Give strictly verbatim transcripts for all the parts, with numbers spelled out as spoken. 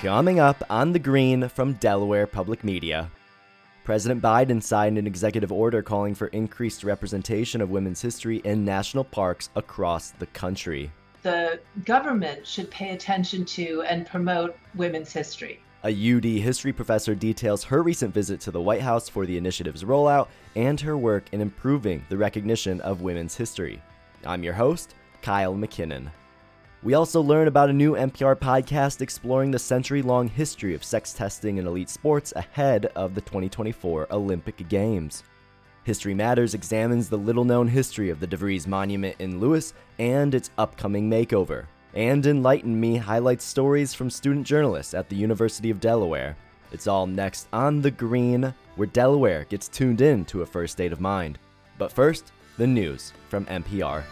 Coming up on The Green from Delaware Public Media. President Biden signed an executive order calling for increased representation of women's history in national parks across the country. The government should pay attention to and promote women's history. A U D history professor details her recent visit to the White House for the initiative's rollout and her work in improving the recognition of women's history. I'm your host, Kyle McKinnon. We also learn about a new N P R podcast exploring the century-long history of sex testing in elite sports ahead of the twenty twenty-four Olympic Games. History Matters examines the little-known history of the DeVries Monument in Lewis and its upcoming makeover. And Enlighten Me highlights stories from student journalists at the University of Delaware. It's all next on The Green, where Delaware gets tuned in to a first state of mind. But first, the news from N P R.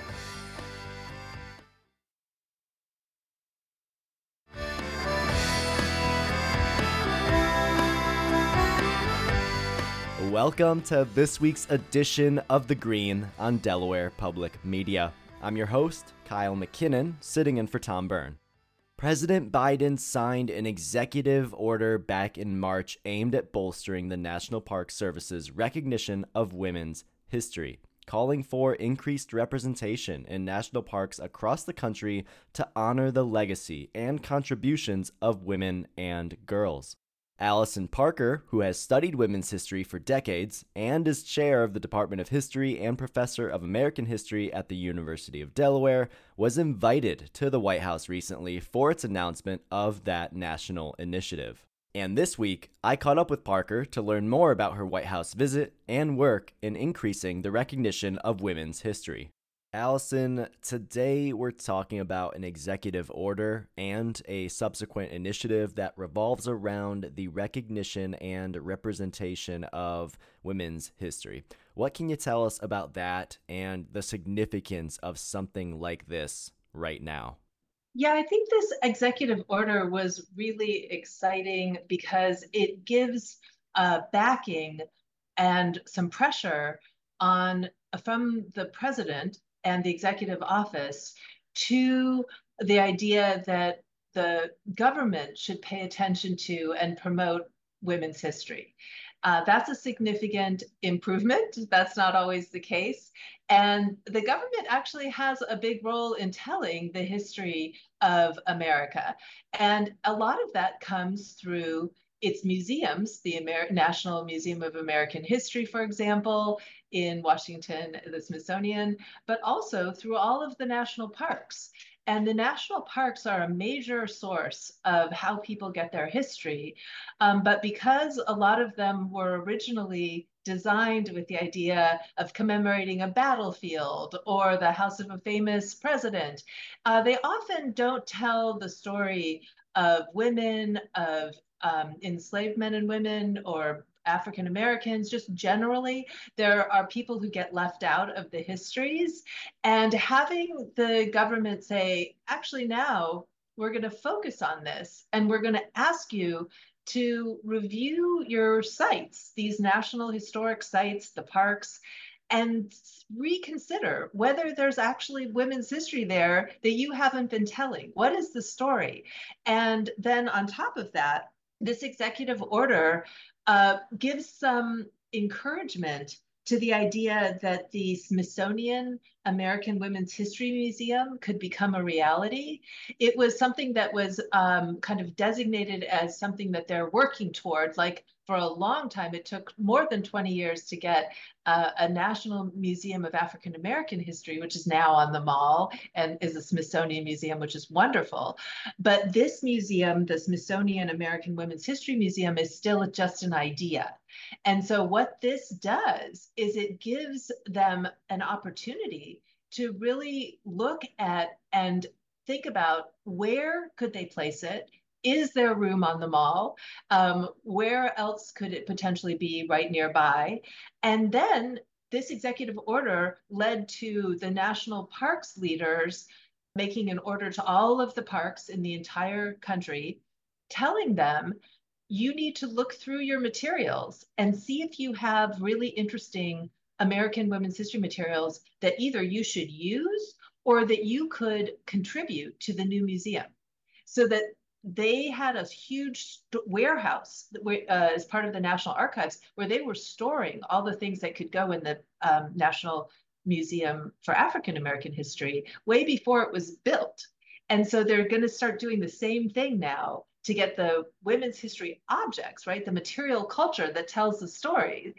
Welcome to this week's edition of The Green on Delaware Public Media. I'm your host, Kyle McKinnon, sitting in for Tom Byrne. President Biden signed an executive order back in March aimed at bolstering the National Park Service's recognition of women's history, calling for increased representation in national parks across the country to honor the legacy and contributions of women and girls. Allison Parker, who has studied women's history for decades and is chair of the Department of History and professor of American history at the University of Delaware, was invited to the White House recently for its announcement of that national initiative. And this week, I caught up with Parker to learn more about her White House visit and work in increasing the recognition of women's history. Allison, today we're talking about an executive order and a subsequent initiative that revolves around the recognition and representation of women's history. What can you tell us about that and the significance of something like this right now? Yeah, I think this executive order was really exciting because it gives uh, backing and some pressure on from the president and the executive office to the idea that the government should pay attention to and promote women's history. Uh, that's a significant improvement. That's not always the case. And the government actually has a big role in telling the history of America. And a lot of that comes through its museums, the Amer- National Museum of American History, for example, in Washington, the Smithsonian, but also through all of the national parks. And the national parks are a major source of how people get their history. Um, but because a lot of them were originally designed with the idea of commemorating a battlefield or the house of a famous president, uh, they often don't tell the story of women, of um, enslaved men and women, or African Americans. Just generally, there are people who get left out of the histories. And having the government say, actually, now we're going to focus on this and we're going to ask you to review your sites, these national historic sites, the parks, and reconsider whether there's actually women's history there that you haven't been telling. What is the story? And then on top of that, this executive order uh, gives some encouragement to the idea that the Smithsonian American Women's History Museum could become a reality. It was something that was um, kind of designated as something that they're working toward. Like for a long time, it took more than twenty years to get uh, a National Museum of African American History, which is now on the Mall and is a Smithsonian Museum, which is wonderful. But this museum, the Smithsonian American Women's History Museum, is still just an idea. And so what this does is it gives them an opportunity to really look at and think about where could they place it? Is there room on the Mall? Um, where else could it potentially be right nearby? And then this executive order led to the national parks leaders making an order to all of the parks in the entire country, telling them, you need to look through your materials and see if you have really interesting American women's history materials that either you should use or that you could contribute to the new museum. So that they had a huge warehouse uh, as part of the National Archives where they were storing all the things that could go in the um, National Museum for African American History way before it was built. And so they're going to start doing the same thing now to get the women's history objects, right? The material culture that tells the story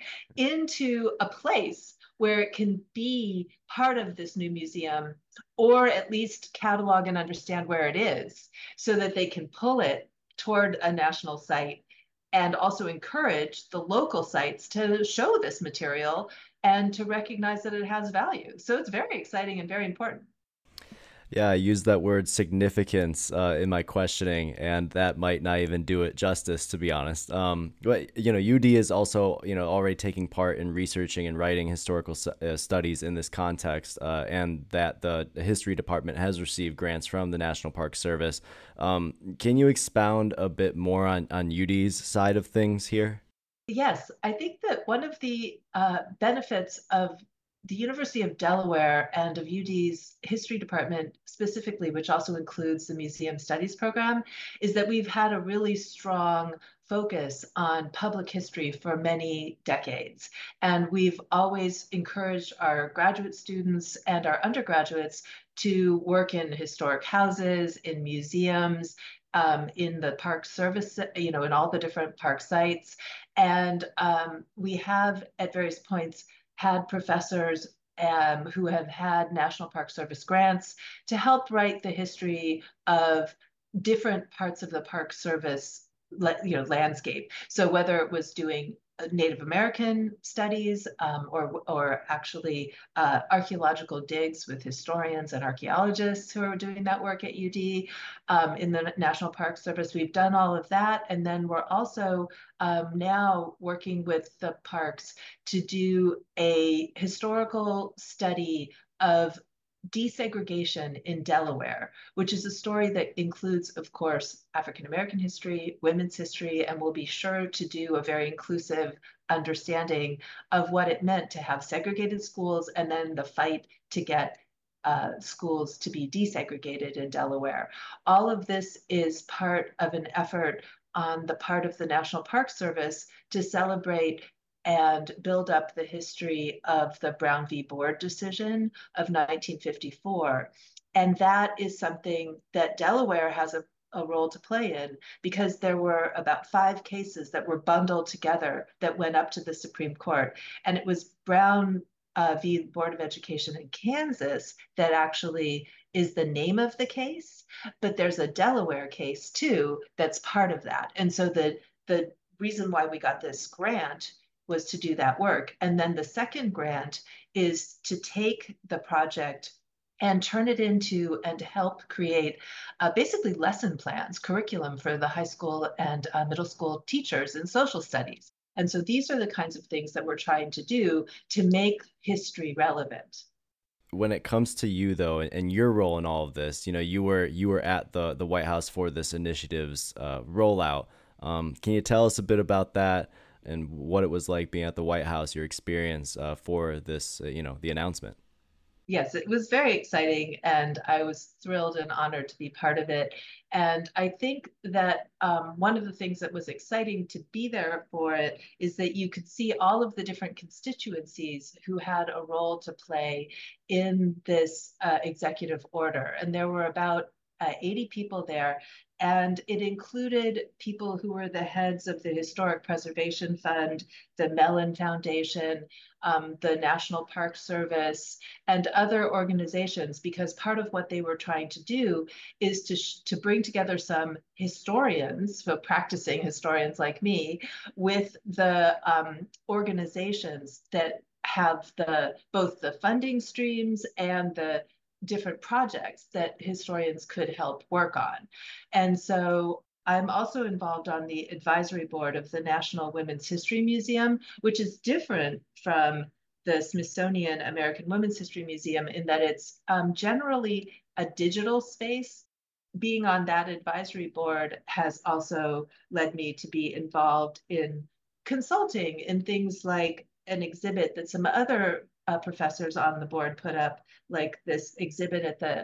into a place where it can be part of this new museum, or at least catalog and understand where it is so that they can pull it toward a national site and also encourage the local sites to show this material and to recognize that it has value. So it's very exciting and very important. Yeah, I used that word significance uh, in my questioning, and that might not even do it justice, to be honest. Um, but you know, U D is also you know already taking part in researching and writing historical uh, studies in this context, uh, and that the history department has received grants from the National Park Service. Um, can you expound a bit more on on U D's side of things here? Yes, I think that one of the uh, benefits of the University of Delaware and of U D's history department specifically, which also includes the Museum Studies program, is that we've had a really strong focus on public history for many decades. And we've always encouraged our graduate students and our undergraduates to work in historic houses, in museums, um, in the park service, you know, in all the different park sites. And um, we have at various points had professors um, who have had National Park Service grants to help write the history of different parts of the Park Service you know, landscape. So whether it was doing Native American studies um, or, or actually uh, archaeological digs with historians and archaeologists who are doing that work at U D um, in the National Park Service. We've done all of that. And then we're also um, now working with the parks to do a historical study of desegregation in Delaware, which is a story that includes, of course, African American history, women's history, and will be sure to do a very inclusive understanding of what it meant to have segregated schools and then the fight to get uh, schools to be desegregated in Delaware. All of this is part of an effort on the part of the National Park Service to celebrate and build up the history of the Brown v. Board decision of nineteen fifty-four. And that is something that Delaware has a, a role to play in because there were about five cases that were bundled together that went up to the Supreme Court. And it was Brown uh, v. Board of Education in Kansas that actually is the name of the case, but there's a Delaware case too that's part of that. And so the, the reason why we got this grant was to do that work. And then the second grant is to take the project and turn it into and help create uh, basically lesson plans, curriculum for the high school and uh, middle school teachers in social studies. And so these are the kinds of things that we're trying to do to make history relevant. When it comes to you though, and your role in all of this, you know, you were you were at the the White House for this initiative's uh, rollout. Um, can you tell us a bit about that? And what it was like being at the White House, your experience uh, for this, uh, you know, the announcement. Yes, it was very exciting, and I was thrilled and honored to be part of it. And I think that um, one of the things that was exciting to be there for it is that you could see all of the different constituencies who had a role to play in this uh, executive order. And there were about uh, eighty people there. And it included people who were the heads of the Historic Preservation Fund, the Mellon Foundation, um, the National Park Service, and other organizations, because part of what they were trying to do is to, to bring together some historians, so practicing historians like me, with the um, organizations that have the both the funding streams and the different projects that historians could help work on. And so I'm also involved on the advisory board of the National Women's History Museum, which is different from the Smithsonian American Women's History Museum in that it's um, generally a digital space. Being on that advisory board has also led me to be involved in consulting in things like an exhibit that some other uh, professors on the board put up, like this exhibit at the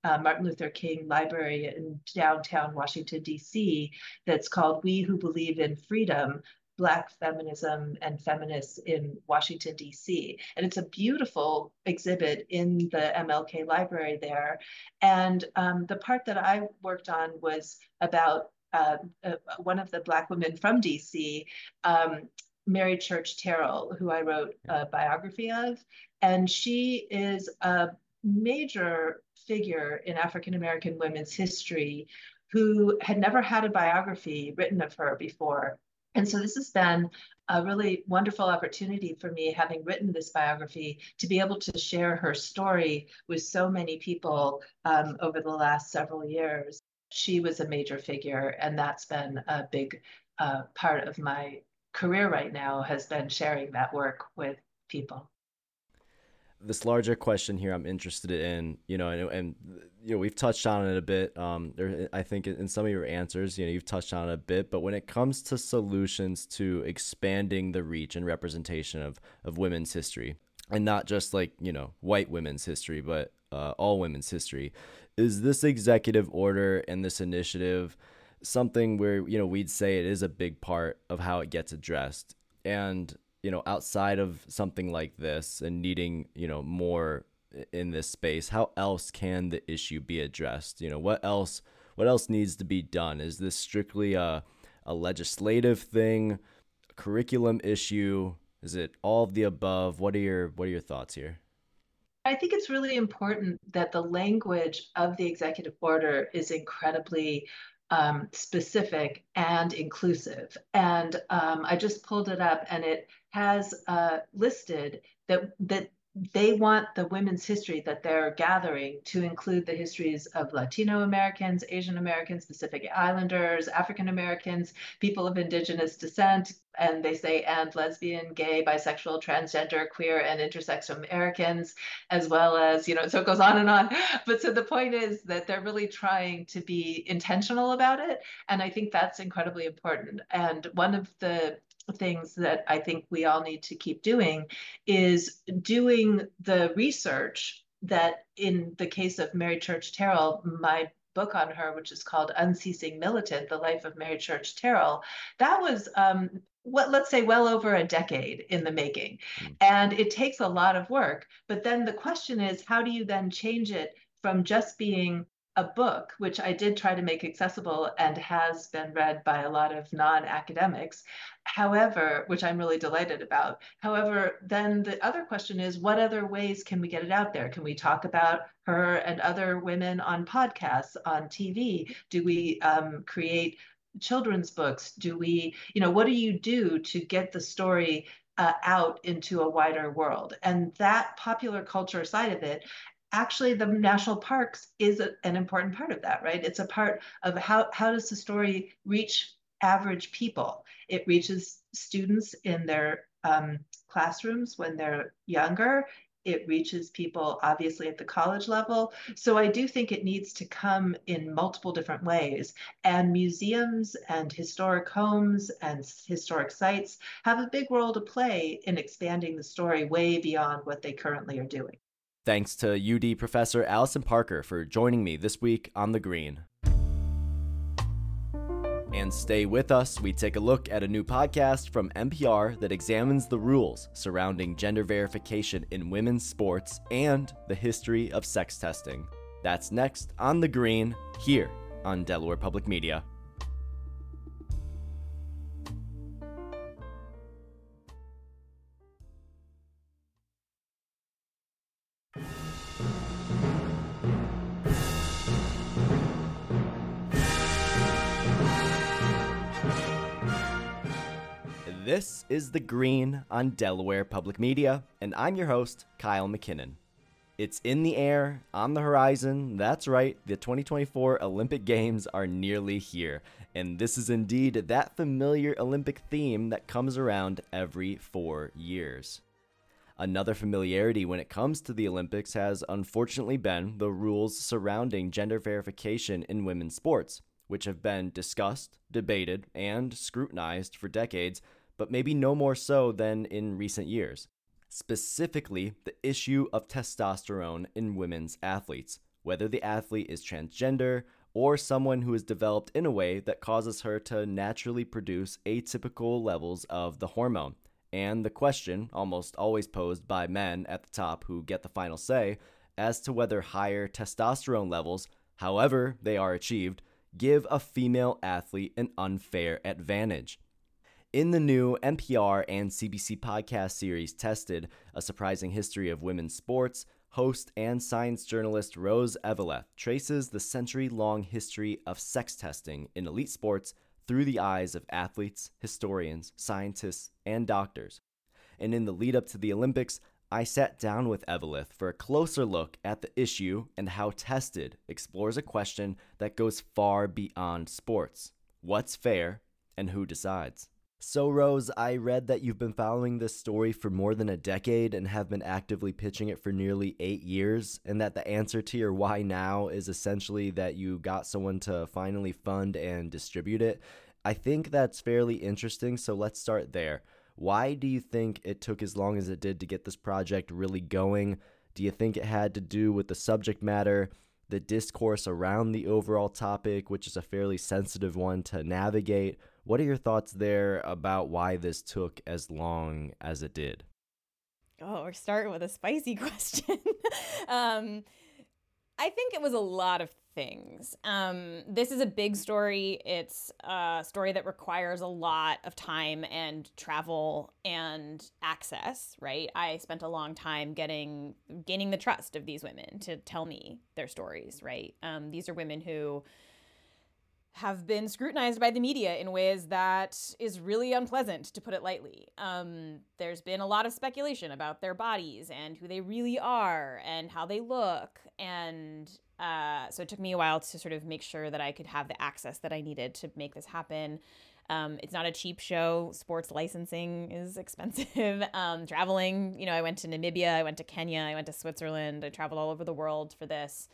uh, Martin Luther King Library in downtown Washington, D C, that's called We Who Believe in Freedom, Black Feminism and Feminists in Washington, D C. And it's a beautiful exhibit in the M L K library there. And um, the part that I worked on was about uh, uh, one of the Black women from D C, um, Mary Church Terrell, who I wrote a biography of. And she is a major figure in African American women's history who had never had a biography written of her before. And so this has been a really wonderful opportunity for me, having written this biography, to be able to share her story with so many people um, over the last several years. She was a major figure, and that's been a big uh, part of my career right now, has been sharing that work with people. This larger question here I'm interested in, you know, and, and you know, we've touched on it a bit. Um, there, I think in some of your answers, you know, you've touched on it a bit, but when it comes to solutions to expanding the reach and representation of, of women's history, and not just like, you know, white women's history, but uh, all women's history, is this executive order and this initiative something where, you know, we'd say it is a big part of how it gets addressed? And you know, outside of something like this and needing, you know, more in this space, how else can the issue be addressed? You know, what else, what else needs to be done? Is this strictly a, a legislative thing, a curriculum issue? Is it all of the above? What are your, what are your thoughts here? I think it's really important that the language of the executive order is incredibly um, specific and inclusive. And um, I just pulled it up, and it has uh, listed that that they want the women's history that they're gathering to include the histories of Latino Americans, Asian Americans, Pacific Islanders, African Americans, people of indigenous descent, and they say, and lesbian, gay, bisexual, transgender, queer, and intersex Americans, as well as, you know, so it goes on and on. But so the point is that they're really trying to be intentional about it. And I think that's incredibly important. And one of the things that I think we all need to keep doing is doing the research that, in the case of Mary Church Terrell, my book on her, which is called Unceasing Militant, The Life of Mary Church Terrell, that was um, what, let's say, well over a decade in the making. Mm. And it takes a lot of work. But then the question is, how do you then change it from just being a book, which I did try to make accessible and has been read by a lot of non-academics, however, which I'm really delighted about. However, then the other question is, what other ways can we get it out there? Can we talk about her and other women on podcasts, on T V? Do we um, create children's books? Do we, you know, what do you do to get the story uh, out into a wider world? And that popular culture side of it, actually, the national parks is a, an important part of that, right? It's a part of how, how does the story reach average people? It reaches students in their um, classrooms when they're younger. It reaches people, obviously, at the college level. So I do think it needs to come in multiple different ways. And museums and historic homes and historic sites have a big role to play in expanding the story way beyond what they currently are doing. Thanks to U D professor Allison Parker for joining me this week on The Green. And stay with us, we take a look at a new podcast from N P R that examines the rules surrounding gender verification in women's sports and the history of sex testing. That's next on The Green, here on Delaware Public Media. This is The Green on Delaware Public Media, and I'm your host, Kyle McKinnon. It's in the air, on the horizon. That's right, the twenty twenty-four Olympic Games are nearly here, and this is indeed that familiar Olympic theme that comes around every four years. Another familiarity when it comes to the Olympics has unfortunately been the rules surrounding gender verification in women's sports, which have been discussed, debated, and scrutinized for decades, but maybe no more so than in recent years. Specifically, the issue of testosterone in women's athletes, whether the athlete is transgender or someone who is developed in a way that causes her to naturally produce atypical levels of the hormone. And the question, almost always posed by men at the top who get the final say, as to whether higher testosterone levels, however they are achieved, give a female athlete an unfair advantage. In the new N P R and C B C podcast series Tested, A Surprising History of Women's Sports, host and science journalist Rose Eveleth traces the century-long history of sex testing in elite sports through the eyes of athletes, historians, scientists, and doctors. And in the lead up to the Olympics, I sat down with Eveleth for a closer look at the issue and how Tested explores a question that goes far beyond sports. What's fair and who decides? So, Rose, I read that you've been following this story for more than a decade and have been actively pitching it for nearly eight years, and that the answer to your why now is essentially that you got someone to finally fund and distribute it. I think that's fairly interesting, so let's start there. Why do you think it took as long as it did to get this project really going? Do you think it had to do with the subject matter, the discourse around the overall topic, which is a fairly sensitive one to navigate? What are your thoughts there about why this took as long as it did? Oh, we're starting with a spicy question. um, I think it was a lot of things. Um, this is a big story. It's a story that requires a lot of time and travel and access, right? I spent a long time getting, gaining the trust of these women to tell me their stories, right? Um, these are women who have been scrutinized by the media in ways that is really unpleasant, to put it lightly. Um, there's been a lot of speculation about their bodies and who they really are and how they look. And uh, so it took me a while to sort of make sure that I could have the access that I needed to make this happen. Um, it's not a cheap show. Sports licensing is expensive. um, traveling, you know, I went to Namibia, I went to Kenya, I went to Switzerland. I traveled all over the world for this.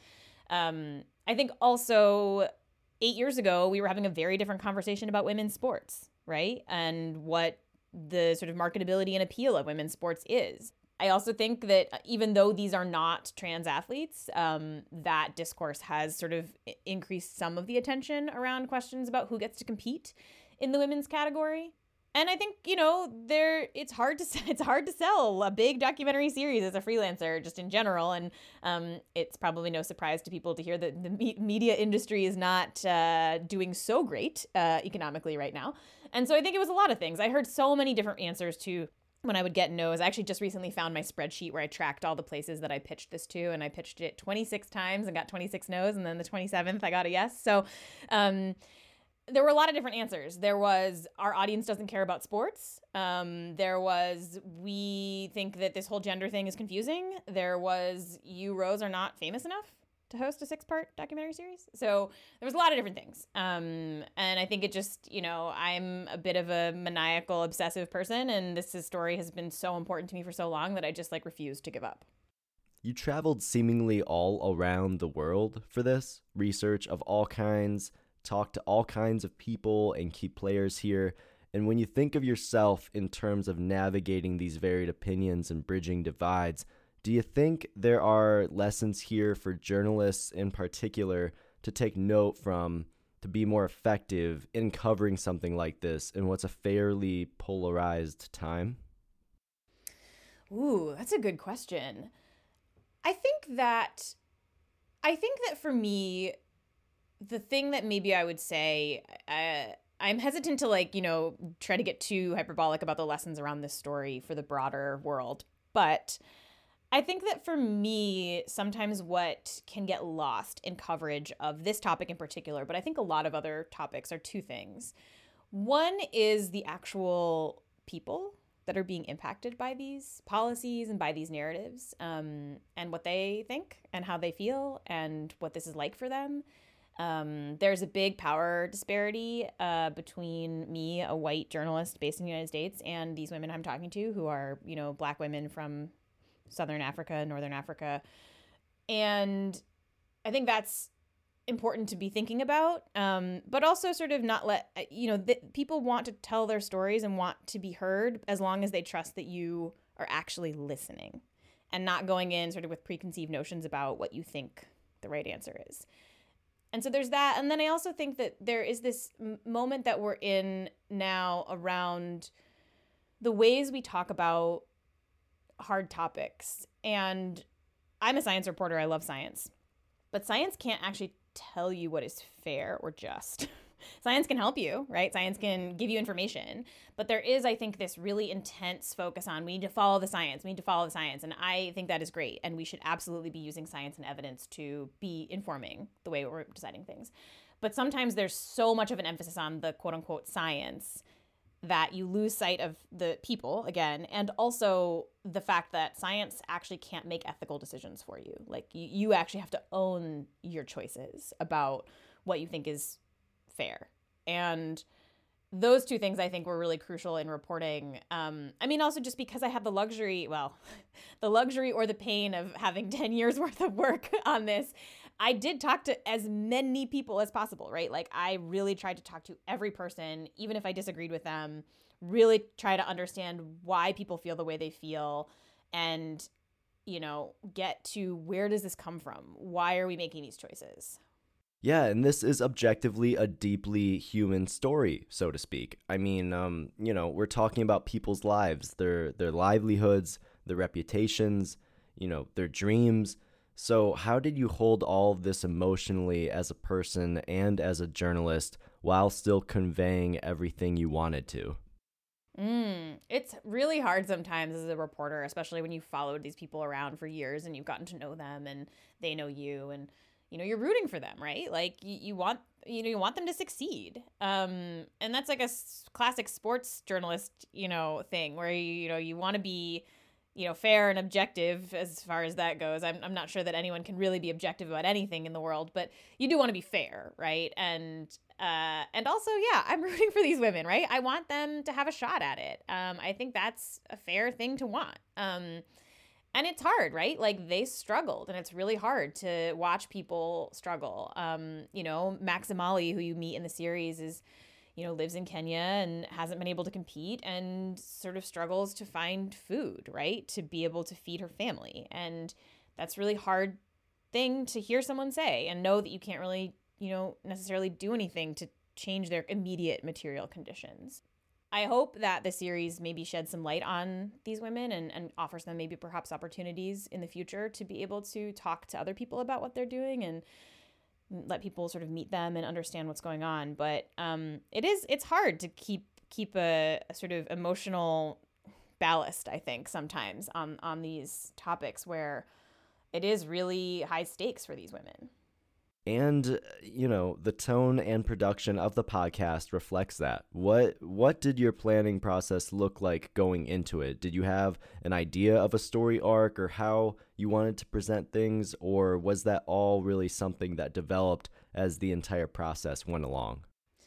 Um, I think also eight years ago, we were having a very different conversation about women's sports, right? And what the sort of marketability and appeal of women's sports is. I also think that even though these are not trans athletes, um, that discourse has sort of increased some of the attention around questions about who gets to compete in the women's category. And I think, you know, there it's hard to it's hard to sell a big documentary series as a freelancer just in general. And um, it's probably no surprise to people to hear that the me- media industry is not uh, doing so great uh, economically right now. And so I think it was a lot of things. I heard so many different answers to when I would get no's. I actually just recently found my spreadsheet where I tracked all the places that I pitched this to, and I pitched it twenty-six times and got twenty-six no's, and then the twenty-seventh I got a yes. So um, there were a lot of different answers. There was, our audience doesn't care about sports. Um, there was, we think that this whole gender thing is confusing. There was, you, Rose, are not famous enough to host a six-part documentary series. So there was a lot of different things. Um, and I think it just, you know, I'm a bit of a maniacal, obsessive person, and this is, story has been so important to me for so long that I just like refuse to give up. You traveled seemingly all around the world for this, research of all kinds, talked to all kinds of people and key players here. And when you think of yourself in terms of navigating these varied opinions and bridging divides, do you think there are lessons here for journalists in particular to take note from to be more effective in covering something like this in what's a fairly polarized time? Ooh, that's a good question. I think that, I think that for me, the thing that maybe I would say, uh, I'm hesitant to like, you know, try to get too hyperbolic about the lessons around this story for the broader world. But I think that for me, sometimes what can get lost in coverage of this topic in particular, but I think a lot of other topics, are two things. One is the actual people that are being impacted by these policies and by these narratives, um, and what they think and how they feel and what this is like for them. Um, there's a big power disparity uh, between me, a white journalist based in the United States, and these women I'm talking to who are, you know, Black women from Southern Africa, Northern Africa. And I think that's important to be thinking about, um, but also sort of not let, you know, th- people want to tell their stories and want to be heard as long as they trust that you are actually listening and not going in sort of with preconceived notions about what you think the right answer is. And so there's that. And then I also think that there is this m- moment that we're in now around the ways we talk about hard topics. And I'm a science reporter. I love science. But science can't actually tell you what is fair or just. Science can help you, right? Science can give you information. But there is, I think, this really intense focus on we need to follow the science. We need to follow the science. And I think that is great. And we should absolutely be using science and evidence to be informing the way we're deciding things. But sometimes there's so much of an emphasis on the quote unquote science that you lose sight of the people, again, and also the fact that science actually can't make ethical decisions for you. Like, you, you actually have to own your choices about what you think is fair. And those two things I think were really crucial in reporting. Um, I mean, also just because I had the luxury, well, the luxury or the pain of having ten years worth of work on this, I did talk to as many people as possible, right? Like, I really tried to talk to every person, even if I disagreed with them, really try to understand why people feel the way they feel and, you know, get to where does this come from? Why are we making these choices? Yeah, and this is objectively a deeply human story, so to speak. I mean, um, you know, we're talking about people's lives, their their livelihoods, their reputations, you know, their dreams. So how did you hold all of this emotionally as a person and as a journalist while still conveying everything you wanted to? Mm, it's really hard sometimes as a reporter, especially when you've followed these people around for years and you've gotten to know them and they know you and, you know, you're rooting for them, right? Like you, you want, you know, you want them to succeed. Um, and that's like a s- classic sports journalist, you know, thing where, you, you know, you want to be, you know, fair and objective as far as that goes. I'm I'm not sure that anyone can really be objective about anything in the world, but you do want to be fair, right? And uh, and also, yeah, I'm rooting for these women, right? I want them to have a shot at it. Um, I think that's a fair thing to want. Um, and it's hard, right? Like they struggled, and it's really hard to watch people struggle. Um, you know, Maximali, who you meet in the series, is you know, lives in Kenya and hasn't been able to compete and sort of struggles to find food, right? To be able to feed her family. And that's really hard thing to hear someone say and know that you can't really, you know, necessarily do anything to change their immediate material conditions. I hope that the series maybe sheds some light on these women and, and offers them maybe perhaps opportunities in the future to be able to talk to other people about what they're doing and let people sort of meet them and understand what's going on. But um, it is, it's hard to keep keep a, a sort of emotional ballast, I think, sometimes on, on these topics where it is really high stakes for these women. And, you know, the tone and production of the podcast reflects that. What what did your planning process look like going into it? Did you have an idea of a story arc or how you wanted to present things, or was that all really something that developed as the entire process went along?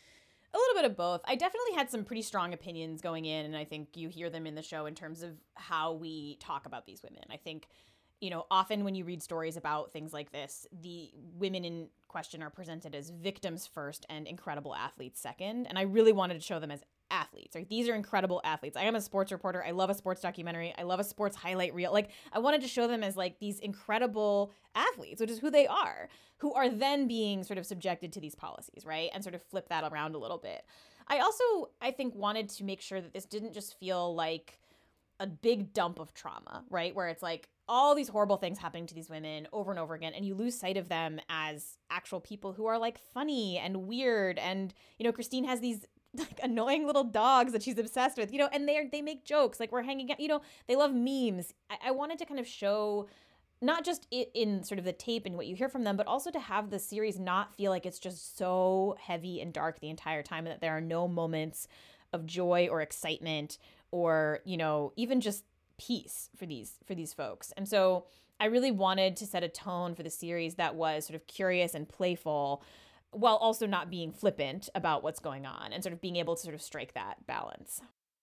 A little bit of both. I definitely had some pretty strong opinions going in, and I think you hear them in the show in terms of how we talk about these women. I think you know, often when you read stories about things like this, the women in question are presented as victims first and incredible athletes second. And I really wanted to show them as athletes. Right? These are incredible athletes. I am a sports reporter. I love a sports documentary. I love a sports highlight reel. Like, I wanted to show them as like these incredible athletes, which is who they are, who are then being sort of subjected to these policies, right? And sort of flip that around a little bit. I also, I think, wanted to make sure that this didn't just feel like a big dump of trauma, right? Where it's like all these horrible things happening to these women over and over again, and you lose sight of them as actual people who are like funny and weird. And, you know, Christine has these like annoying little dogs that she's obsessed with, you know, and they they make jokes like we're hanging out, you know, they love memes. I, I wanted to kind of show not just it in sort of the tape and what you hear from them, but also to have the series not feel like it's just so heavy and dark the entire time, and that there are no moments of joy or excitement or, you know, even just peace for these for these folks. And so I really wanted to set a tone for the series that was sort of curious and playful while also not being flippant about what's going on and sort of being able to sort of strike that balance.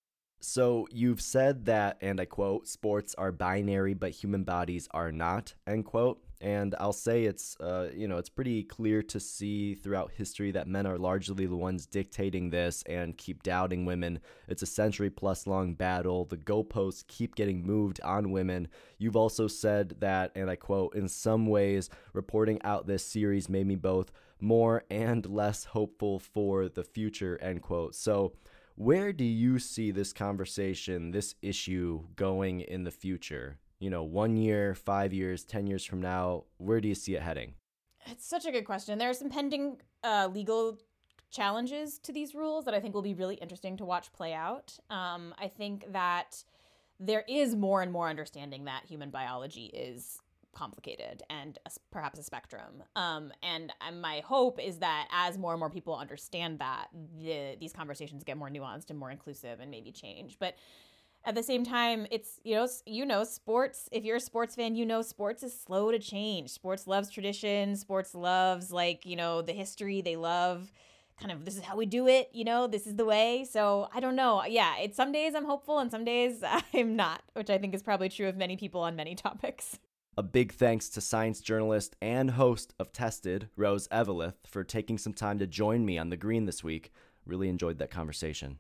So you've said that, and I quote, sports are binary, but human bodies are not, end quote. And I'll say it's, uh, you know, it's pretty clear to see throughout history that men are largely the ones dictating this and keep doubting women. It's a century plus long battle. The goalposts keep getting moved on women. You've also said that, and I quote, in some ways, reporting out this series made me both more and less hopeful for the future, end quote. So where do you see this conversation, this issue going in the future? You know, one year, five years, ten years from now, where do you see it heading? It's such a good question. There are some pending uh, legal challenges to these rules that I think will be really interesting to watch play out. Um, I think that there is more and more understanding that human biology is complicated and a, perhaps a spectrum. Um, and, and my hope is that as more and more people understand that, the, these conversations get more nuanced and more inclusive and maybe change. But at the same time, it's, you know, you know, sports, if you're a sports fan, you know, sports is slow to change. Sports loves tradition. Sports loves, like, you know, the history. They love kind of, this is how we do it, you know, this is the way. So I don't know. Yeah, it's some days I'm hopeful and some days I'm not, which I think is probably true of many people on many topics. A big thanks to science journalist and host of Tested, Rose Eveleth, for taking some time to join me on The Green this week. Really enjoyed that conversation.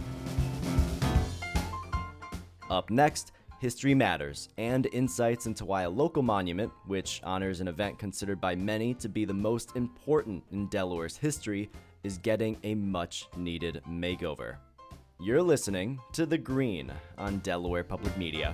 Up next, History Matters, and insights into why a local monument, which honors an event considered by many to be the most important in Delaware's history, is getting a much-needed makeover. You're listening to The Green on Delaware Public Media.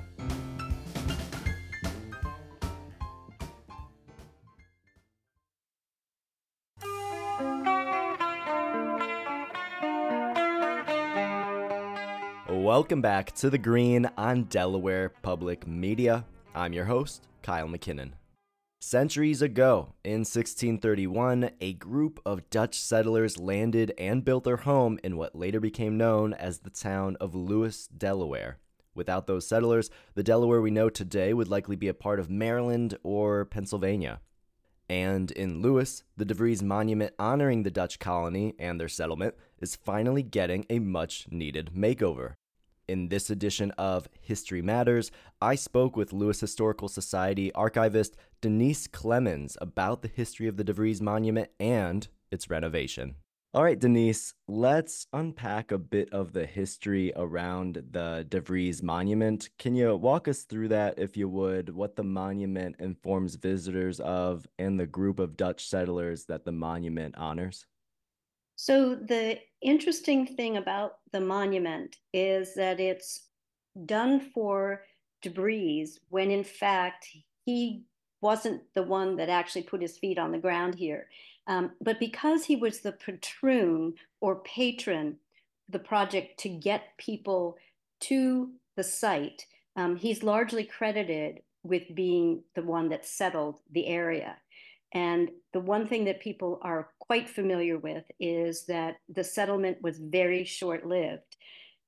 Welcome back to The Green on Delaware Public Media. I'm your host, Kyle McKinnon. Centuries ago, in sixteen thirty-one, a group of Dutch settlers landed and built their home in what later became known as the town of Lewis, Delaware. Without those settlers, the Delaware we know today would likely be a part of Maryland or Pennsylvania. And in Lewis, the DeVries Monument honoring the Dutch colony and their settlement is finally getting a much-needed makeover. In this edition of History Matters, I spoke with Lewis Historical Society archivist Denise Clemens about the history of the DeVries Monument and its renovation. All right, Denise, let's unpack a bit of the history around the DeVries Monument. Can you walk us through that, if you would, what the monument informs visitors of and the group of Dutch settlers that the monument honors? So the interesting thing about the monument is that it's done for DeVries when in fact he wasn't the one that actually put his feet on the ground here. Um, but because he was the patroon or patron, the project to get people to the site, um, he's largely credited with being the one that settled the area. And the one thing that people are quite familiar with is that the settlement was very short-lived.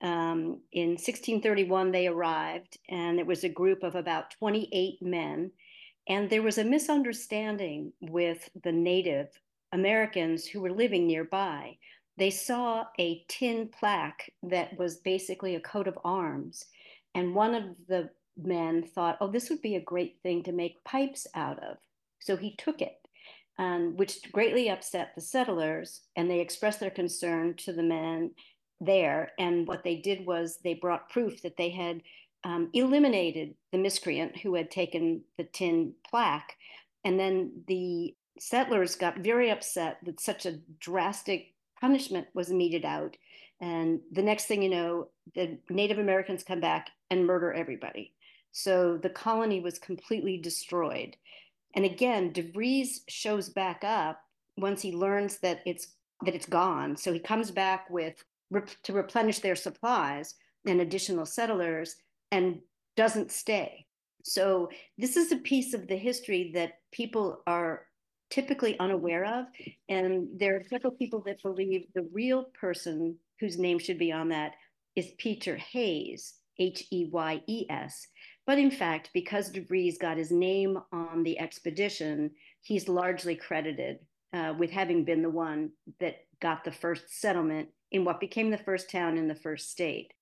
Um, in sixteen thirty-one, they arrived, and it was a group of about twenty-eight men. And there was a misunderstanding with the Native Americans who were living nearby. They saw a tin plaque that was basically a coat of arms. And one of the men thought, oh, this would be a great thing to make pipes out of. So he took it, um, which greatly upset the settlers, and they expressed their concern to the men there. And what they did was they brought proof that they had um, eliminated the miscreant who had taken the tin plaque. And then the settlers got very upset that such a drastic punishment was meted out. And the next thing you know, the Native Americans come back and murder everybody. So the colony was completely destroyed. And again, DeVries shows back up once he learns that it's that it's gone. So he comes back with to replenish their supplies and additional settlers and doesn't stay. So this is a piece of the history that people are typically unaware of. And there are several people that believe the real person whose name should be on that is Peter Hayes, H E Y E S. But in fact, because DeVries got his name on the expedition, he's largely credited uh, with having been the one that got the first settlement in what became the first town in the first state.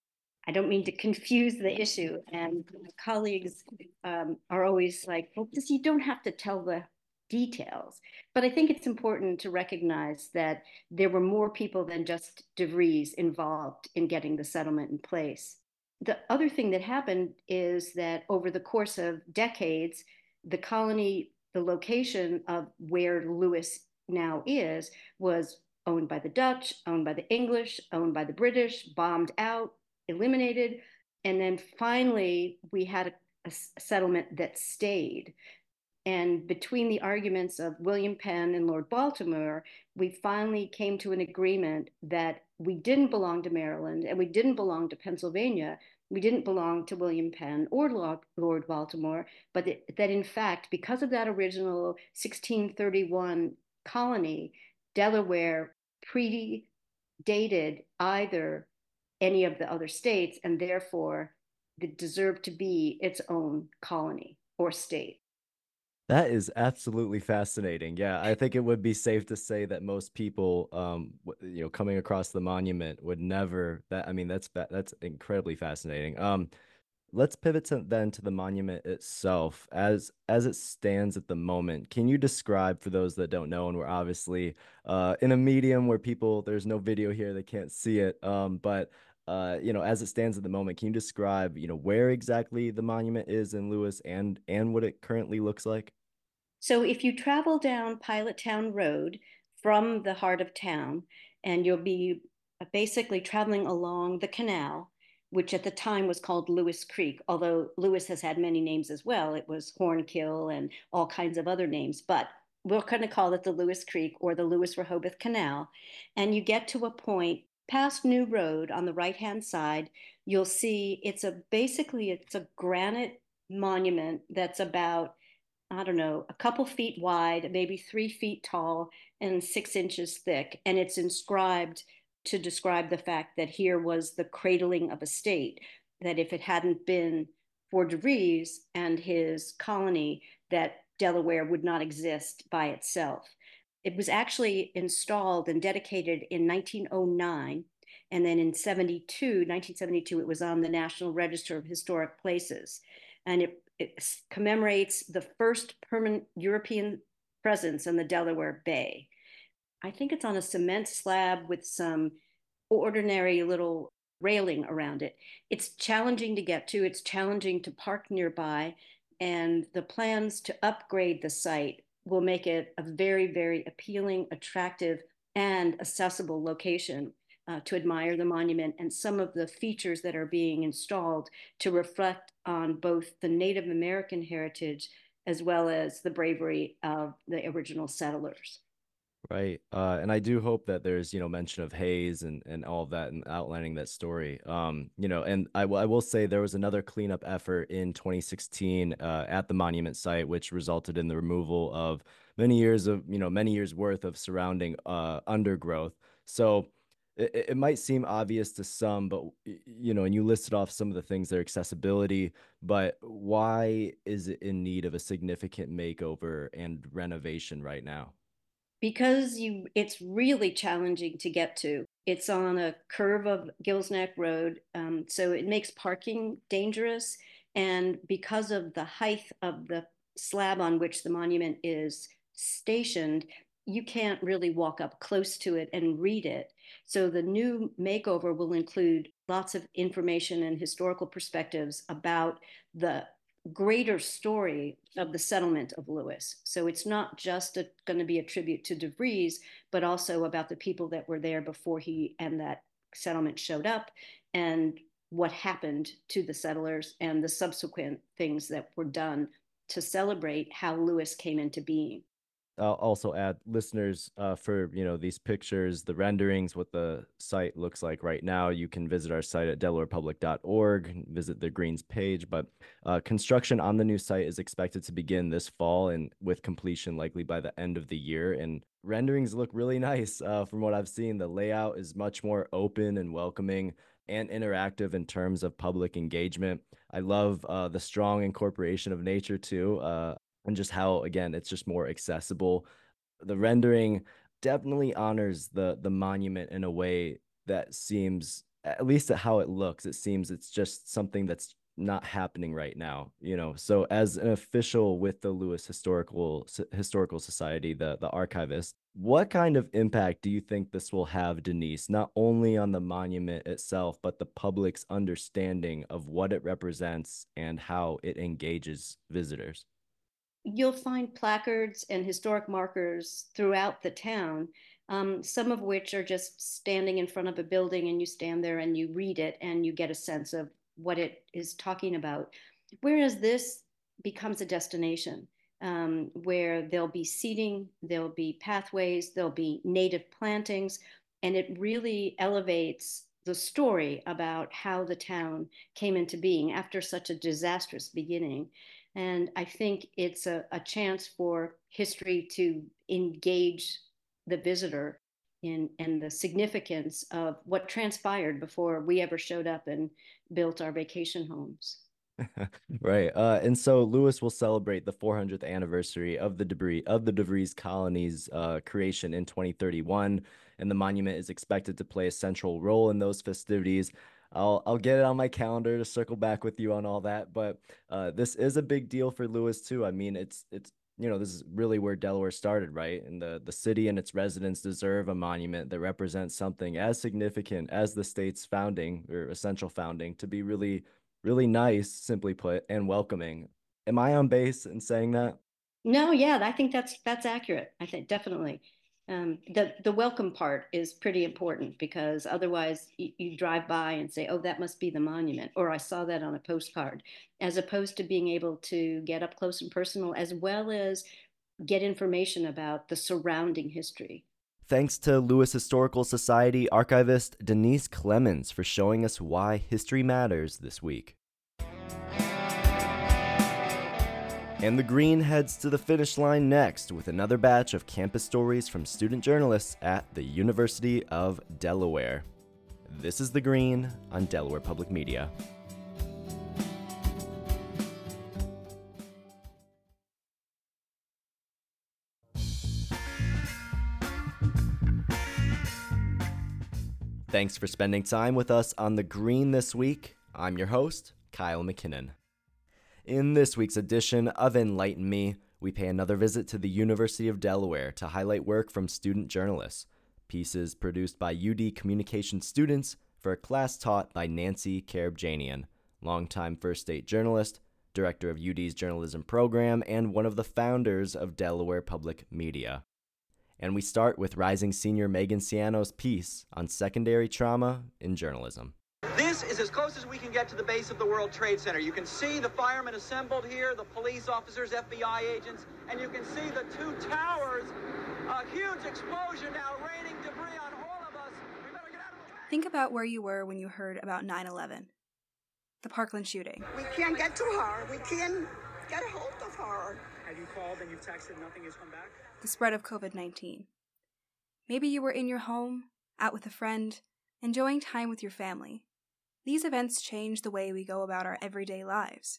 I don't mean to confuse the issue. And my colleagues um, are always like, well, this, you don't have to tell the details. But I think it's important to recognize that there were more people than just De Vries involved in getting the settlement in place. The other thing that happened is that over the course of decades, the colony, the location of where Lewis now is, was owned by the Dutch, owned by the English, owned by the British, bombed out, eliminated. And then finally, we had a, a settlement that stayed. And between the arguments of William Penn and Lord Baltimore, we finally came to an agreement that we didn't belong to Maryland and we didn't belong to Pennsylvania. We didn't belong to William Penn or Lord Baltimore, but that in fact, because of that original sixteen thirty-one colony, Delaware predated either any of the other states, and therefore it deserved to be its own colony or state. That is absolutely fascinating. Yeah, I think it would be safe to say that most people, um, you know, coming across the monument would never. That I mean, that's that's incredibly fascinating. Um, let's pivot to, then to the monument itself as as it stands at the moment. Can you describe, for those that don't know, and we're obviously uh, in a medium where people, there's no video here, they can't see it, um, but uh, you know, as it stands at the moment, can you describe, you know, where exactly the monument is in Lewis and and what it currently looks like? So if you travel down Pilot Town Road from the heart of town, and you'll be basically traveling along the canal, which at the time was called Lewis Creek, although Lewis has had many names as well. It was Hornkill and all kinds of other names, but we're going to call it the Lewis Creek or the Lewis Rehoboth Canal. And you get to a point past New Road on the right-hand side, you'll see it's a basically it's a granite monument that's about, I don't know, a couple feet wide, maybe three feet tall, and six inches thick. And it's inscribed to describe the fact that here was the cradling of a state, that if it hadn't been for De Vries and his colony, that Delaware would not exist by itself. It was actually installed and dedicated in nineteen oh nine. And then in seventy-two, nineteen seventy-two, it was on the National Register of Historic Places. And it It commemorates the first permanent European presence in the Delaware Bay. I think it's on a cement slab with some ordinary little railing around it. It's challenging to get to, it's challenging to park nearby, and the plans to upgrade the site will make it a very, very appealing, attractive, and accessible location uh, to admire the monument and some of the features that are being installed to reflect on both the Native American heritage as well as the bravery of the original settlers. Right. Uh, and I do hope that there's, you know, mention of Hayes and, and all of that and outlining that story. Um, you know, and I, I will say there was another cleanup effort in twenty sixteen uh, at the monument site, which resulted in the removal of many years of, you know, many years worth of surrounding uh, undergrowth. So it, it might seem obvious to some, but, you know, and you listed off some of the things, their accessibility, but why is it in need of a significant makeover and renovation right now? Because you it's really challenging to get to. It's on a curve of Gills Neck Road, um, so it makes parking dangerous. And because of the height of the slab on which the monument is stationed, you can't really walk up close to it and read it. So the new makeover will include lots of information and historical perspectives about the greater story of the settlement of Lewis. So it's not just going to be a tribute to De Vries, but also about the people that were there before he and that settlement showed up, and what happened to the settlers and the subsequent things that were done to celebrate how Lewis came into being. I'll also add, listeners, uh, for, you know, these pictures, the renderings, what the site looks like right now, you can visit our site at delaware public dot org, visit the Greens page. But uh, construction on the new site is expected to begin this fall, and with completion likely by the end of the year. And renderings look really nice. Uh, from what I've seen, the layout is much more open and welcoming and interactive in terms of public engagement. I love uh, the strong incorporation of nature too. Uh, and just how, again, it's just more accessible. The rendering definitely honors the the monument in a way that seems at least at how it looks, it seems it's just something that's not happening right now, you know. So as an official with the Lewis Historical Historical Society, the the archivist, what kind of impact do you think this will have, Denise, not only on the monument itself, but the public's understanding of what it represents and how it engages visitors? You'll find placards and historic markers throughout the town, um, some of which are just standing in front of a building, and you stand there and you read it and you get a sense of what it is talking about. Whereas this becomes a destination um, where there'll be seating, there'll be pathways, there'll be native plantings, and it really elevates the story about how the town came into being after such a disastrous beginning. And I think it's a, a chance for history to engage the visitor in, in the significance of what transpired before we ever showed up and built our vacation homes. Right. Uh, and so Lewis will celebrate the four hundredth anniversary of the debris of the DeVries colony's uh, creation in twenty thirty-one, and the monument is expected to play a central role in those festivities. I'll I'll get it on my calendar to circle back with you on all that, but uh, this is a big deal for Lewis too. I mean, it's it's you know, this is really where Delaware started, right? And the the city and its residents deserve a monument that represents something as significant as the state's founding or essential founding to be really really nice, simply put, and welcoming. Am I on base in saying that? No, yeah, I think that's that's accurate. I think definitely. Um, the the welcome part is pretty important, because otherwise you, you drive by and say, "Oh, that must be the monument," or "I saw that on a postcard," as opposed to being able to get up close and personal, as well as get information about the surrounding history. Thanks to Lewis Historical Society archivist Denise Clemens for showing us why history matters this week. And the Green heads to the finish line next with another batch of campus stories from student journalists at the University of Delaware. This is The Green on Delaware Public Media. Thanks for spending time with us on The Green this week. I'm your host, Kyle McKinnon. In this week's edition of Enlighten Me, we pay another visit to the University of Delaware to highlight work from student journalists, pieces produced by U D Communication students for a class taught by Nancy Karabjanian, longtime First State journalist, director of U D's journalism program, and one of the founders of Delaware Public Media. And we start with rising senior Megan Ciano's piece on secondary trauma in journalism. This is as close as we can get to the base of the World Trade Center. You can see the firemen assembled here, the police officers, F B I agents, and you can see the two towers. A huge explosion now, raining debris on all of us. We better get out of the way. Think about where you were when you heard about nine eleven, the Parkland shooting. We can't get to her. We can't get a hold of her. Have you called and you've texted, nothing has come back? The spread of covid nineteen. Maybe you were in your home, out with a friend, enjoying time with your family. These events change the way we go about our everyday lives.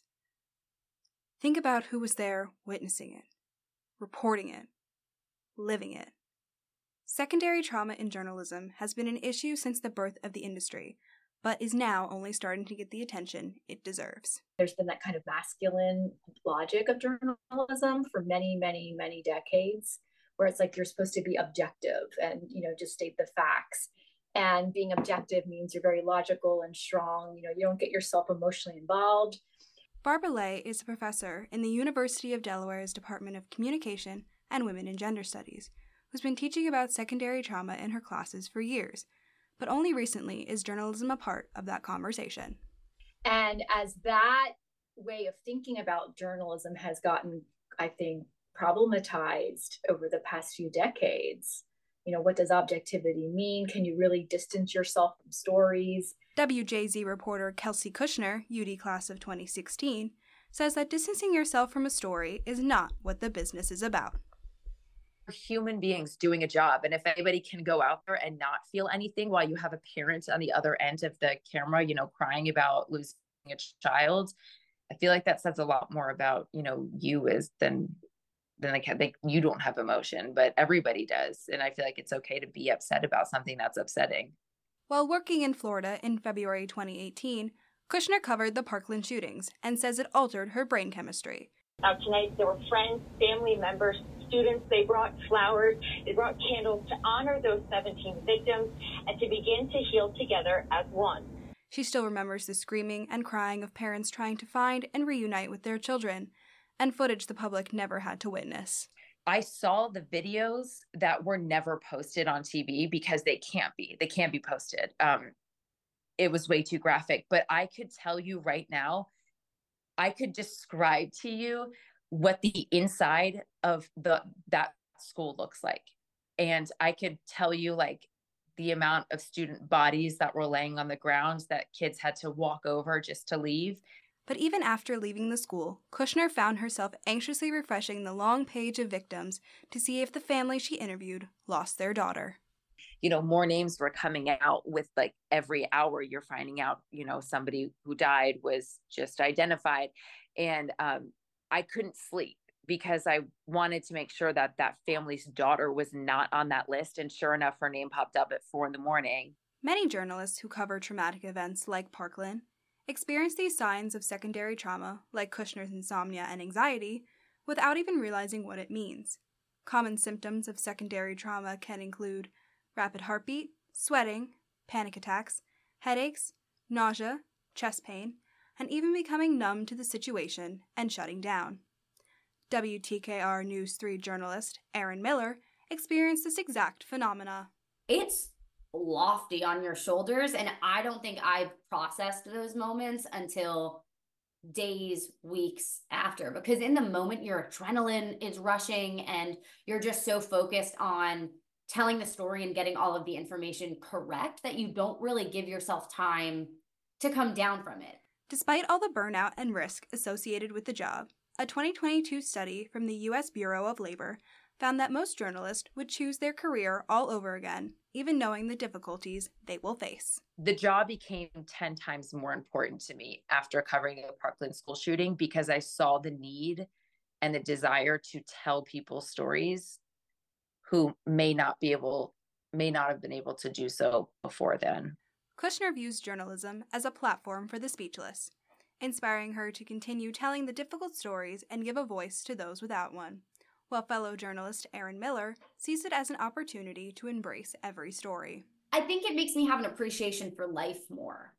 Think about who was there witnessing it, reporting it, living it. Secondary trauma in journalism has been an issue since the birth of the industry, but is now only starting to get the attention it deserves. There's been that kind of masculine logic of journalism for many, many, many decades, where it's like you're supposed to be objective and, you know, just state the facts. And being objective means you're very logical and strong. You know, you don't get yourself emotionally involved. Barbara Lay is a professor in the University of Delaware's Department of Communication and Women and Gender Studies, who's been teaching about secondary trauma in her classes for years. But only recently is journalism a part of that conversation. And as that way of thinking about journalism has gotten, I think, problematized over the past few decades, you know, what does objectivity mean? Can you really distance yourself from stories? W J Z reporter Kelsey Kushner, U D class of twenty sixteen, says that distancing yourself from a story is not what the business is about. Human beings doing a job, and if anybody can go out there and not feel anything while you have a parent on the other end of the camera, you know, crying about losing a child, I feel like that says a lot more about, you know, you as than than they can. They, you don't have emotion, but everybody does, and I feel like it's okay to be upset about something that's upsetting. While working in Florida in February twenty eighteen, Kushner covered the Parkland shootings and says it altered her brain chemistry. Now tonight there were friends, family members, students. They brought flowers, they brought candles to honor those seventeen victims and to begin to heal together as one. She still remembers the screaming and crying of parents trying to find and reunite with their children, and footage the public never had to witness. I saw the videos that were never posted on T V because they can't be. They can't be posted. Um, it was way too graphic. But I could tell you right now, I could describe to you what the inside of the that school looks like. And I could tell you like the amount of student bodies that were laying on the ground that kids had to walk over just to leave. But even after leaving the school, Kushner found herself anxiously refreshing the long page of victims to see if the family she interviewed lost their daughter. You know, more names were coming out with like every hour you're finding out, you know, somebody who died was just identified. And um, I couldn't sleep because I wanted to make sure that that family's daughter was not on that list. And sure enough, her name popped up at four in the morning. Many journalists who cover traumatic events like Parkland experience these signs of secondary trauma, like Kushner's insomnia and anxiety, without even realizing what it means. Common symptoms of secondary trauma can include rapid heartbeat, sweating, panic attacks, headaches, nausea, chest pain, and even becoming numb to the situation and shutting down. W T K R News three journalist Erin Miller experienced this exact phenomena. It's lofty on your shoulders, and I don't think I've processed those moments until days, weeks after, because in the moment your adrenaline is rushing and you're just so focused on telling the story and getting all of the information correct that you don't really give yourself time to come down from it. Despite all the burnout and risk associated with the job, a twenty twenty-two study from the U S Bureau of Labor found that most journalists would choose their career all over again, even knowing the difficulties they will face. The job became ten times more important to me after covering the Parkland school shooting because I saw the need and the desire to tell people stories who may not be able, may not have been able to do so before then. Kushner views journalism as a platform for the speechless, inspiring her to continue telling the difficult stories and give a voice to those without one, while fellow journalist Erin Miller sees it as an opportunity to embrace every story. I think it makes me have an appreciation for life more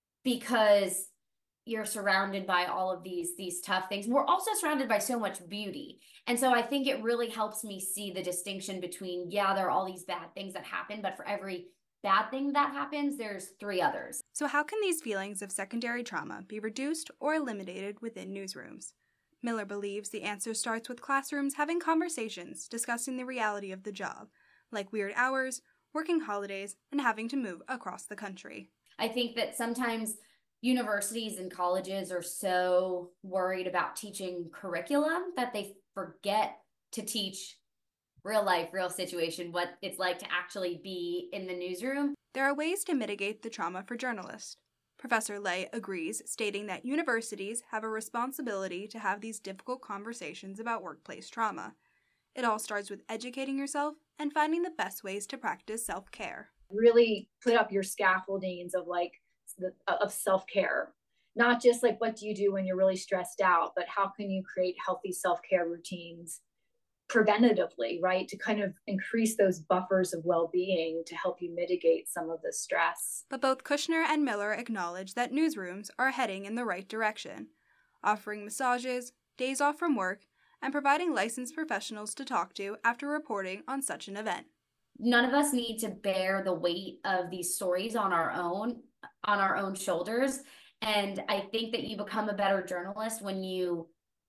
because you're surrounded by all of these, these tough things. We're also surrounded by so much beauty. And so I think it really helps me see the distinction between, yeah, there are all these bad things that happen, but for every bad thing that happens, there's three others. So how can these feelings of secondary trauma be reduced or eliminated within newsrooms? Miller believes the answer starts with classrooms having conversations discussing the reality of the job, like weird hours, working holidays, and having to move across the country. I think that sometimes universities and colleges are so worried about teaching curriculum that they forget to teach real life, real situation, what it's like to actually be in the newsroom. There are ways to mitigate the trauma for journalists. Professor Lay agrees, stating that universities have a responsibility to have these difficult conversations about workplace trauma. It all starts with educating yourself and finding the best ways to practice self-care. Really put up your scaffoldings of like the, of self-care, not just like what do you do when you're really stressed out, but how can you create healthy self-care routines preventatively, right? To kind of increase those buffers of well-being to help you mitigate some of the stress. But both Kushner and Miller acknowledge that newsrooms are heading in the right direction, offering massages, days off from work, and providing licensed professionals to talk to after reporting on such an event. None of us need to bear the weight of these stories on our own, on our own shoulders. And I think that you become a better journalist when you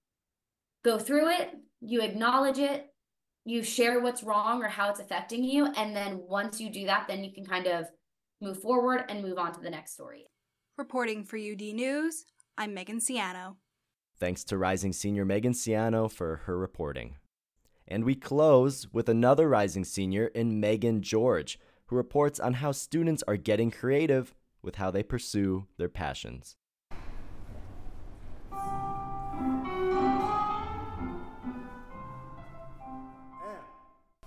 go through it, you acknowledge it, you share what's wrong or how it's affecting you. And then once you do that, then you can kind of move forward and move on to the next story. Reporting for U D News, I'm Megan Ciano. Thanks to rising senior Megan Ciano for her reporting. And we close with another rising senior in Megan George, who reports on how students are getting creative with how they pursue their passions.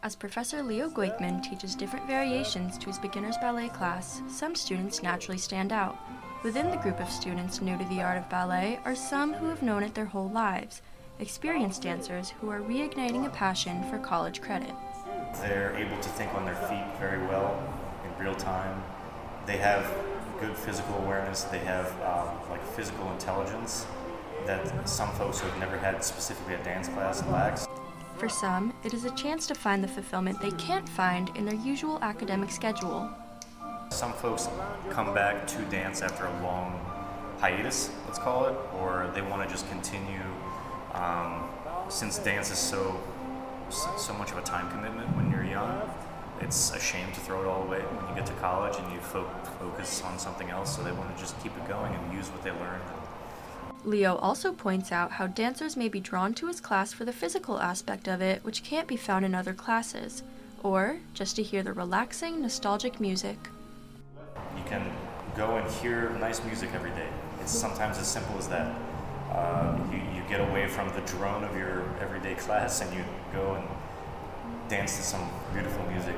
As Professor Leo Goikman teaches different variations to his beginner's ballet class, some students naturally stand out. Within the group of students new to the art of ballet are some who have known it their whole lives, experienced dancers who are reigniting a passion for college credit. They're able to think on their feet very well in real time. They have good physical awareness. They have um, like physical intelligence that some folks who have never had specifically a dance class lacks. For some, it is a chance to find the fulfillment they can't find in their usual academic schedule. Some folks come back to dance after a long hiatus, let's call it, or they want to just continue. Um, since dance is so so much of a time commitment when you're young, it's a shame to throw it all away when you get to college and you fo- focus on something else, so they want to just keep it going and use what they learned. Leo also points out how dancers may be drawn to his class for the physical aspect of it, which can't be found in other classes, or just to hear the relaxing, nostalgic music. You can go and hear nice music every day. It's sometimes as simple as that. Uh, you, you get away from the drone of your everyday class and you go and dance to some beautiful music.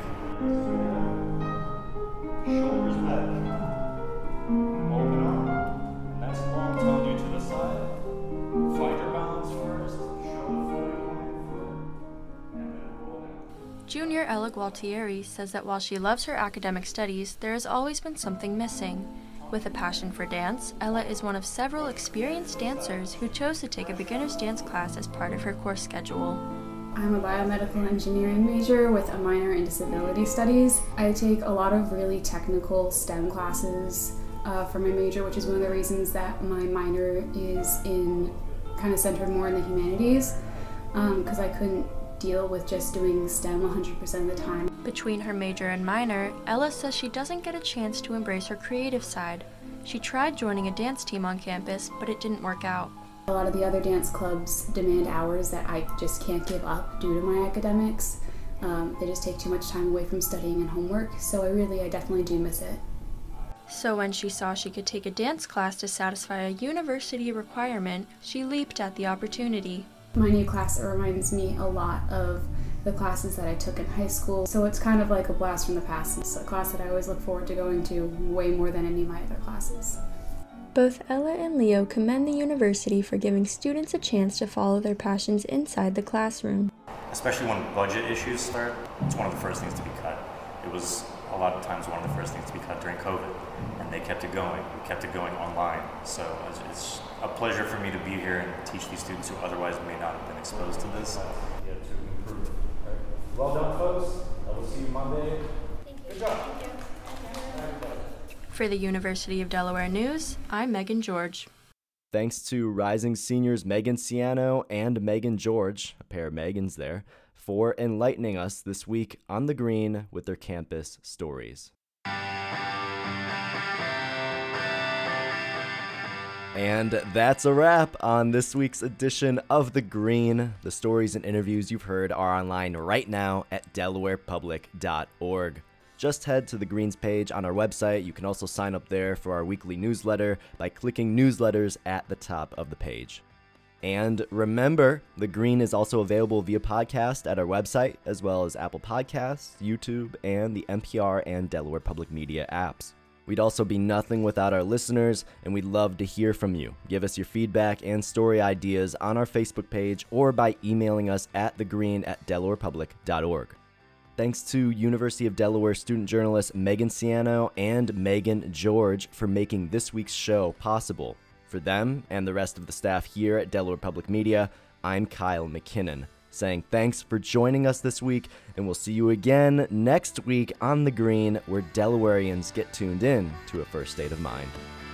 Shoulders back. Open arm. Nice long tone you to the side. Find your balance first. Show the foot behind foot. And then roll down. Junior Ella Gualtieri says that while she loves her academic studies, there has always been something missing. With a passion for dance, Ella is one of several experienced dancers who chose to take a beginner's dance class as part of her course schedule. I'm a biomedical engineering major with a minor in disability studies. I take a lot of really technical STEM classes uh, for my major, which is one of the reasons that my minor is in kind of centered more in the humanities, because um, I couldn't deal with just doing STEM one hundred percent of the time. Between her major and minor, Ella says she doesn't get a chance to embrace her creative side. She tried joining a dance team on campus, but it didn't work out. A lot of the other dance clubs demand hours that I just can't give up due to my academics. Um, they just take too much time away from studying and homework, so I really, I definitely do miss it. So when she saw she could take a dance class to satisfy a university requirement, she leaped at the opportunity. My new class reminds me a lot of the classes that I took in high school, so it's kind of like a blast from the past. It's a class that I always look forward to going to way more than any of my other classes. Both Ella and Leo commend the university for giving students a chance to follow their passions inside the classroom. Especially when budget issues start, it's one of the first things to be cut. It was a lot of times one of the first things to be cut during COVID, and they kept it going. We kept it going online. So it's, it's a pleasure for me to be here and teach these students who otherwise may not have been exposed to this. Yeah, to improve. Right. Well done, folks. I will see you Monday. Thank you. Good job. Thank you. For the University of Delaware News, I'm Megan George. Thanks to rising seniors Megan Ciano and Megan George, a pair of Megans there, for enlightening us this week on the Green with their campus stories. And that's a wrap on this week's edition of The Green. The stories and interviews you've heard are online right now at delaware public dot org. Just head to the Green's page on our website. You can also sign up there for our weekly newsletter by clicking newsletters at the top of the page. And remember, The Green is also available via podcast at our website, as well as Apple Podcasts, YouTube, and the N P R and Delaware Public Media apps. We'd also be nothing without our listeners, and we'd love to hear from you. Give us your feedback and story ideas on our Facebook page or by emailing us at thegreen at delaware public dot org. Thanks to University of Delaware student journalist Megan Ciano and Megan George for making this week's show possible. For them and the rest of the staff here at Delaware Public Media, I'm Kyle McKinnon, saying thanks for joining us this week, and we'll see you again next week on The Green, where Delawareans get tuned in to a first state of mind.